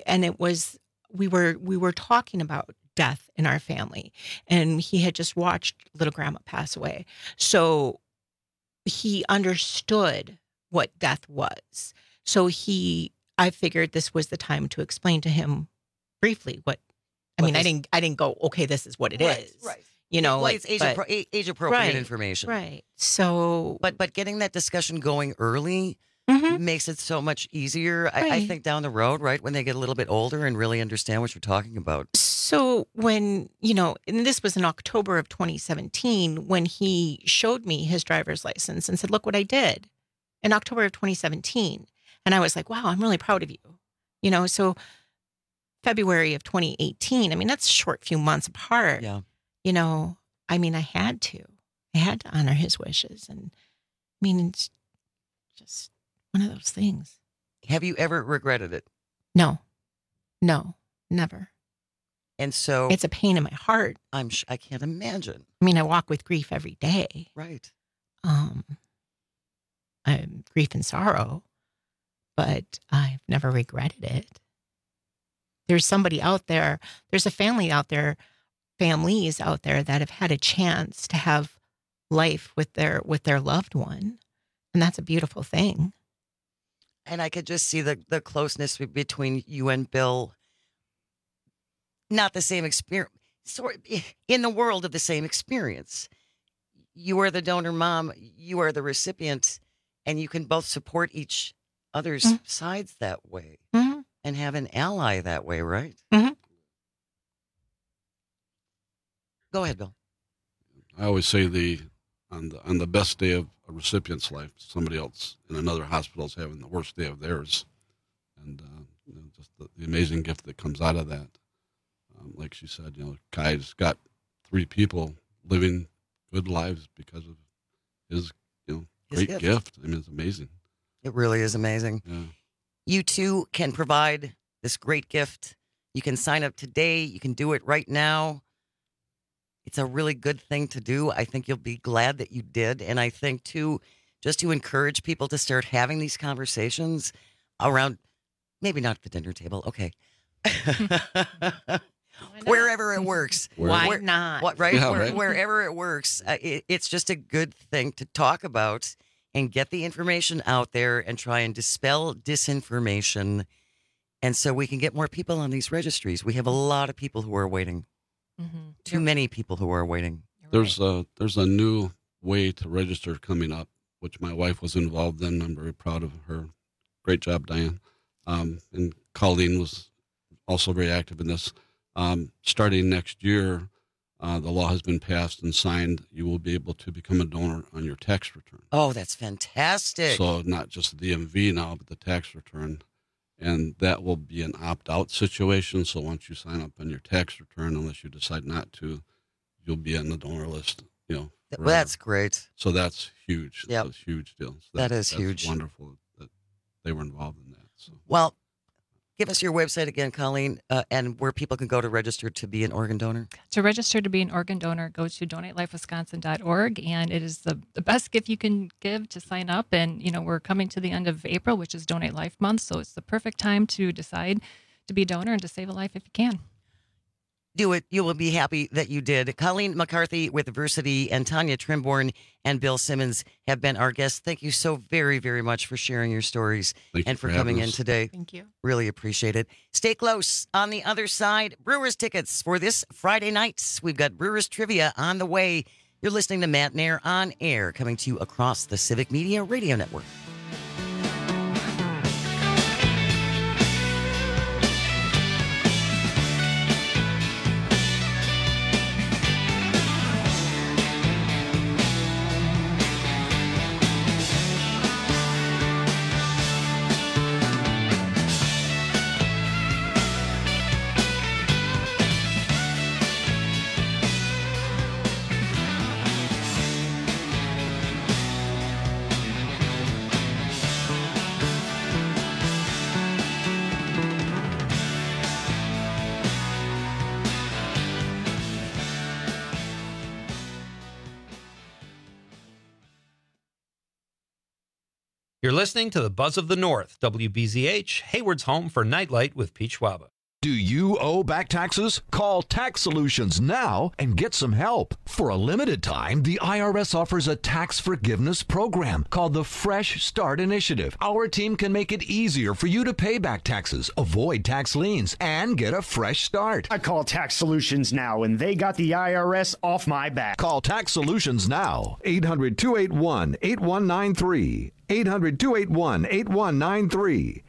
were talking about death in our family, and he had just watched little grandma pass away. So he understood what death was. So I figured this was the time to explain to him briefly what. I didn't go, okay, this is what it is. Right. You know, well, it's age appropriate information. Right. So, but getting that discussion going early makes it so much easier. I think down the road, right, when they get a little bit older and really understand what you're talking about. So when, and this was in October of 2017, when he showed me his driver's license and said, look what I did in October of 2017. And I was like, wow, I'm really proud of you. So February of 2018, that's a short few months apart. Yeah. I had to honor his wishes. And it's just one of those things. Have you ever regretted it? No, never. And so it's a pain in my heart. I can't imagine. I walk with grief every day. Right. Grief and sorrow, but I've never regretted it. There's somebody out there, there's families out there that have had a chance to have life with their loved one. And that's a beautiful thing. And I could just see the closeness between you and Bill. Not the same experience, in the world of the same experience. You are the donor mom, you are the recipient, and you can both support each other's sides that way and have an ally that way, right? Go ahead, Bill. I always say on the best day of a recipient's life, somebody else in another hospital is having the worst day of theirs, and just the amazing gift that comes out of that. Like she said, Kai's got 3 people living good lives because of his great gift. It's amazing. It really is amazing. Yeah. You too can provide this great gift. You can sign up today. You can do it right now. It's a really good thing to do. I think you'll be glad that you did. And I think too, just to encourage people to start having these conversations around, maybe not at the dinner table. Okay. Wherever it works. Why not? What, right? Yeah, right? Wherever it works. It's just a good thing to talk about and get the information out there and try and dispel disinformation. And so we can get more people on these registries. We have a lot of people who are waiting. Too many people who are waiting. There's a new way to register coming up, which my wife was involved in. I'm very proud of her. Great job, Diane. And Colleen was also very active in this. Starting next year, the law has been passed and signed. You will be able to become a donor on your tax return. Oh, that's fantastic. So not just the DMV now, but the tax return. And that will be an opt-out situation. So once you sign up on your tax return, unless you decide not to, you'll be on the donor list, Well, that's great. So that's huge. Yeah. That's a huge deal. So that's huge. Wonderful that they were involved in that. So. Well, give us your website again, Colleen, and where people can go to register to be an organ donor. To register to be an organ donor, go to donatelifewisconsin.org, and it is the best gift you can give to sign up. And, we're coming to the end of April, which is Donate Life Month, so it's the perfect time to decide to be a donor and to save a life if you can. Do it. You will be happy that you did. Colleen McCarthy with Versity and Tanya Trimborn and Bill Simmons have been our guests. Thank you so very, very much for sharing your stories and for coming in today. Thank you. Really appreciate it. Stay close. On the other side, Brewers tickets for this Friday night. We've got Brewers trivia on the way. You're listening to Matt Nair on Air, coming to you across the Civic Media Radio Network. You're listening to the Buzz of the North, WBZH, Hayward's home for Nightlight with Pete Schwaba. Do you owe back taxes? Call Tax Solutions now and get some help. For a limited time, the IRS offers a tax forgiveness program called the Fresh Start Initiative. Our team can make it easier for you to pay back taxes, avoid tax liens, and get a fresh start. I call Tax Solutions now, and they got the IRS off my back. Call Tax Solutions now. 800-281-8193. 800-281-8193.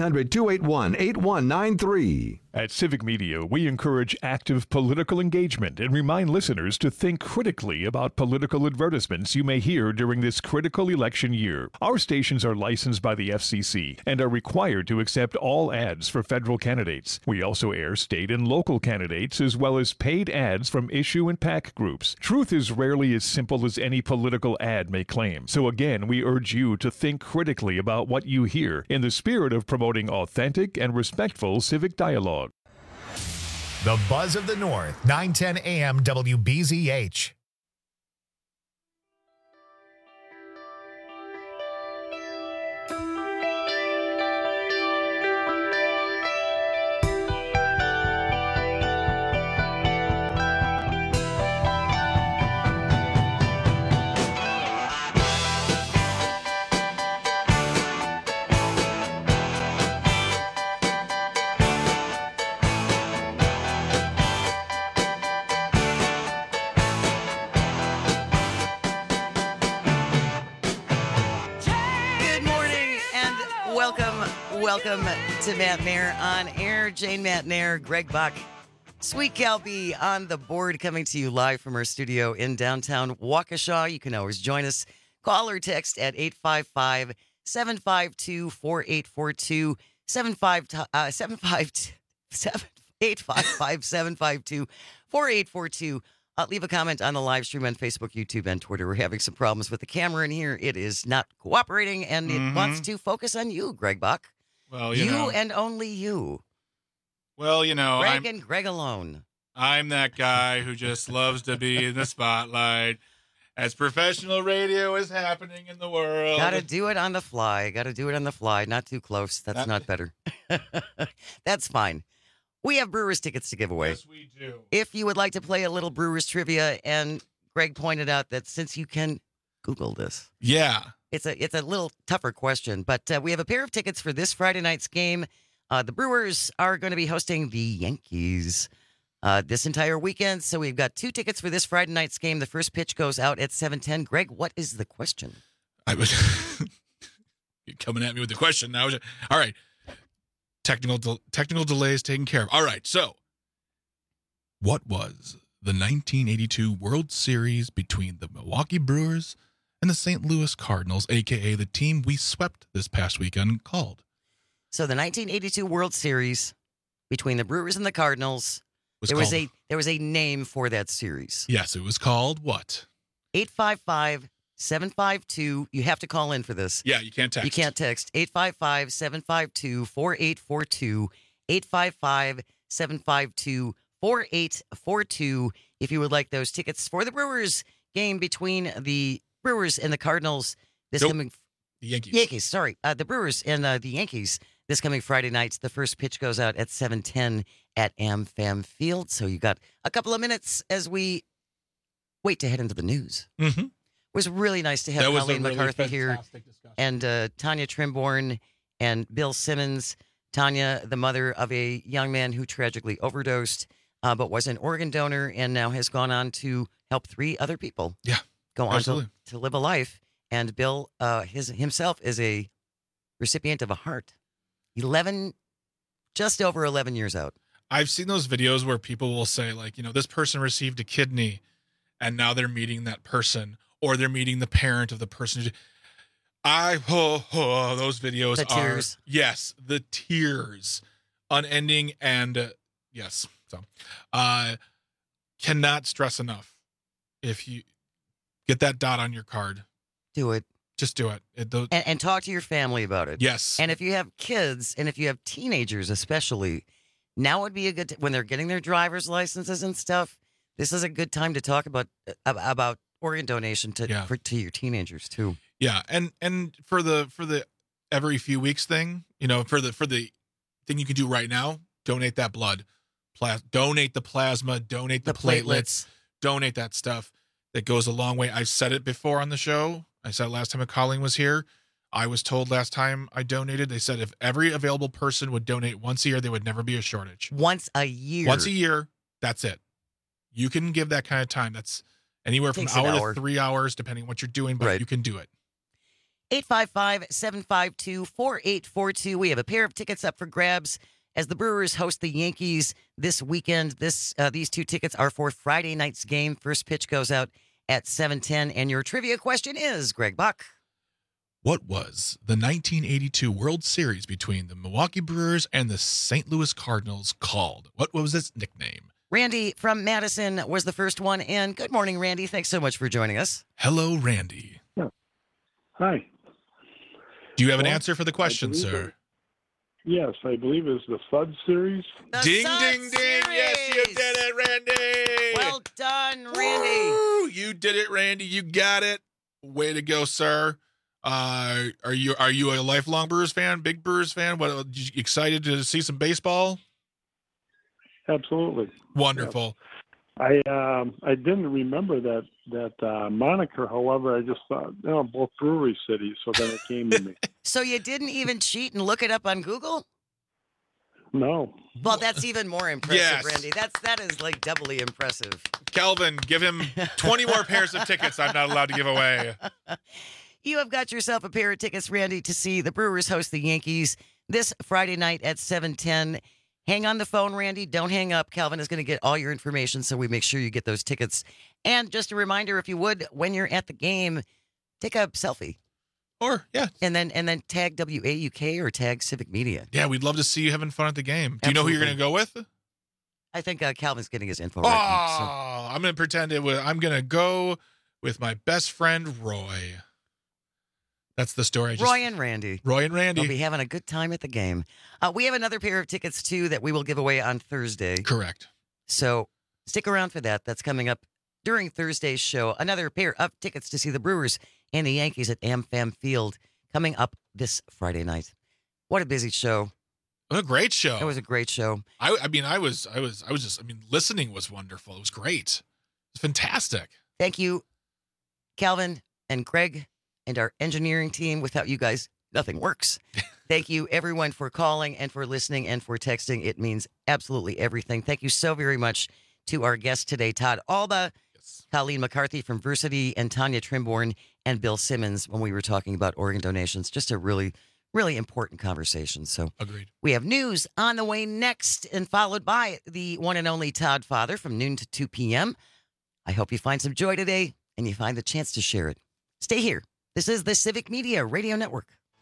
800-281-8193. At Civic Media, we encourage active political engagement and remind listeners to think critically about political advertisements you may hear during this critical election year. Our stations are licensed by the FCC and are required to accept all ads for federal candidates. We also air state and local candidates as well as paid ads from issue and PAC groups. Truth is rarely as simple as any political ad may claim. So again, we urge you to think critically about what you hear in the spirit of promoting authentic and respectful civic dialogue. The Buzz of the North, 910 AM WBZH. Welcome to Matt Mayer on Air. Jane Matt Mayer, Greg Buck, Sweet Cal B on the board, coming to you live from our studio in downtown Waukesha. You can always join us. Call or text at 855-752-4842, 855-752-4842. Leave a comment on the live stream on Facebook, YouTube, and Twitter. We're having some problems with the camera in here. It is not cooperating, and it wants to focus on you, Greg Buck. Well, you know. And only you. Well, Greg and Greg alone. I'm that guy who just loves to be in the spotlight as professional radio is happening in the world. Got to do it on the fly. Not too close. That's not better. That's fine. We have Brewers tickets to give away. Yes, we do. If you would like to play a little Brewers trivia, and Greg pointed out that since you can Google this. Yeah. It's a little tougher question, but we have a pair of tickets for this Friday night's game. The Brewers are going to be hosting the Yankees this entire weekend, so we've got 2 tickets for this Friday night's game. The first pitch goes out at 7:10. Greg, what is the question? You're coming at me with the question now. All right. Technical delays taken care of. All right, so what was the 1982 World Series between the Milwaukee Brewers and the St. Louis Cardinals, a.k.a. the team we swept this past weekend, called? So the 1982 World Series between the Brewers and the Cardinals, there was a name for that series. Yes, it was called what? 855-752. You have to call in for this. Yeah, you can't text. You can't text. 855-752-4842. 855-752-4842. If you would like those tickets for the Brewers game between the Brewers and the Cardinals the Yankees. Sorry. The Brewers and the Yankees this coming Friday night. The first pitch goes out at 7:10 at AmFam Field. So you got a couple of minutes as we wait to head into the news. Mm-hmm. It was really nice to have Colleen McCarthy here and Tanya Trimborn and Bill Simmons. Tanya, the mother of a young man who tragically overdosed, but was an organ donor and now has gone on to help 3 other people. Yeah, go on to live a life. And Bill himself is a recipient of a heart. Just over 11 years out. I've seen those videos where people will say, like, this person received a kidney and now they're meeting that person, or they're meeting the parent of the person. Those videos the tears. Yes, the tears, unending, and yes. So, cannot stress enough. If you get that dot on your card, do it. Just do it. And talk to your family about it. Yes. And if you have kids, and if you have teenagers especially, now would be a good when they're getting their driver's licenses and stuff. This is a good time to talk about organ donation to your teenagers too. Yeah, and for the every few weeks thing, for the thing you can do right now, donate that blood. Donate the plasma. Donate the platelets. Donate that stuff. That goes a long way. I've said it before on the show. I said it last time Colleen was here. I was told last time I donated, they said if every available person would donate once a year, there would never be a shortage. Once a year. Once a year, that's it. You can give that kind of time. That's anywhere from an hour to 3 hours, depending on what you're doing, but you can do it. 855-752-4842. We have a pair of tickets up for grabs as the Brewers host the Yankees this weekend. These two tickets are for Friday night's game. First pitch goes out at 7:10. And your trivia question is, Greg Buck. What was the 1982 World Series between the Milwaukee Brewers and the St. Louis Cardinals called? What was its nickname? Randy from Madison was the first one in. Good morning, Randy. Thanks so much for joining us. Hello, Randy. Hi. Do you have an answer for the question, sir? Yes, I believe it's the Sud series. Ding, ding, ding. Yes, you did it, Randy. Well done, Randy. Woo, you did it, Randy. You got it. Way to go, sir. Are you a lifelong Brewers fan? Big Brewers fan? What? You excited to see some baseball? Absolutely. Wonderful. I didn't remember that moniker. However, I just thought, both brewery cities, so then it came to me. So you didn't even cheat and look it up on Google? No. Well, that's even more impressive, Yes. Randy. That is like doubly impressive. Calvin, give him 20 more pairs of tickets I'm not allowed to give away. You have got yourself a pair of tickets, Randy, to see the Brewers host the Yankees this Friday night at 7:10. Hang on the phone, Randy. Don't hang up. Calvin is going to get all your information, so we make sure you get those tickets. And just a reminder, if you would, when you're at the game, take a selfie. Or, yeah. And then tag WAUK or tag Civic Media. Yeah, we'd love to see you having fun at the game. Do you know who you're going to go with? I think Calvin's getting his info Oh, right now. So. I'm going to pretend I'm going to go with my best friend, Roy. That's the story. Roy and Randy. Roy and Randy. They'll be having a good time at the game. We have another pair of tickets, too, that we will give away on Thursday. Correct. So stick around for that. That's coming up during Thursday's show. Another pair of tickets to see the Brewers and the Yankees at AmFam Field coming up this Friday night. What a busy show. What a great show. It was a great show. Listening was wonderful. It was great. It was fantastic. Thank you, Calvin and Greg and our engineering team. Without you guys, nothing works. Thank you, everyone, for calling and for listening and for texting. It means absolutely everything. Thank you so very much to our guest today, Todd Alba, Colleen McCarthy from Versity, and Tanya Trimborn and Bill Simmons when we were talking about organ donations. Just a really, really important conversation. So agreed. We have news on the way next and followed by the one and only Todd Father from noon to 2 p.m. I hope you find some joy today and you find the chance to share it. Stay here. This is the Civic Media Radio Network.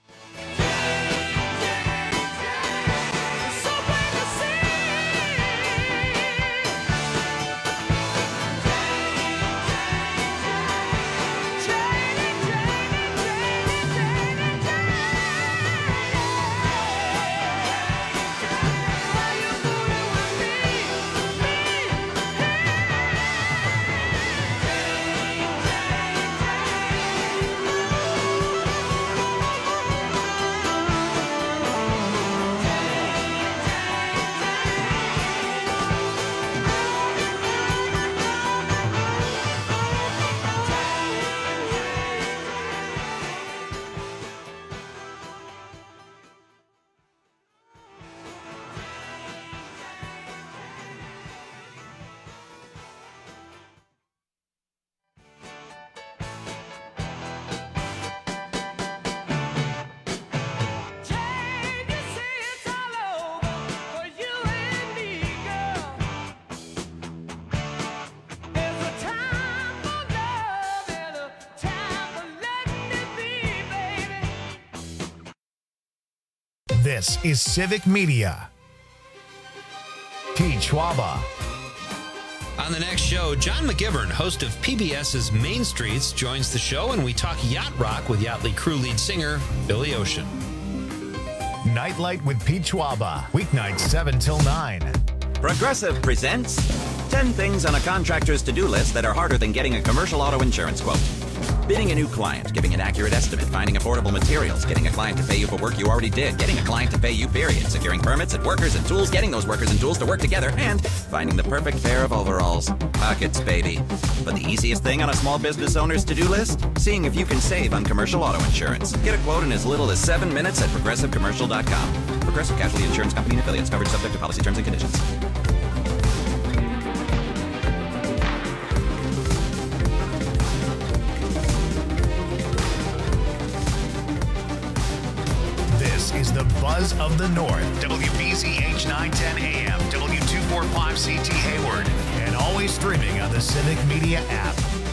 This is Civic Media. Pete Schwaba. On the next show, John McGivern, host of PBS's Main Streets, joins the show, and we talk yacht rock with Yachtly crew lead singer Billy Ocean. Nightlight with Pete Schwaba. Weeknights 7 till 9. Progressive presents 10 things on a contractor's to-do list that are harder than getting a commercial auto insurance quote. Bidding a new client, giving an accurate estimate, finding affordable materials, getting a client to pay you for work you already did, getting a client to pay you, period, securing permits and workers and tools, getting those workers and tools to work together, and finding the perfect pair of overalls. Pockets, baby. But the easiest thing on a small business owner's to-do list? Seeing if you can save on commercial auto insurance. Get a quote in as little as 7 minutes at ProgressiveCommercial.com. Progressive Casualty Insurance Company and affiliates. Coverage subject to policy terms and conditions. This is the Buzz of the North. WBZH 910 AM, W245CT Hayward, and always streaming on the Civic Media app.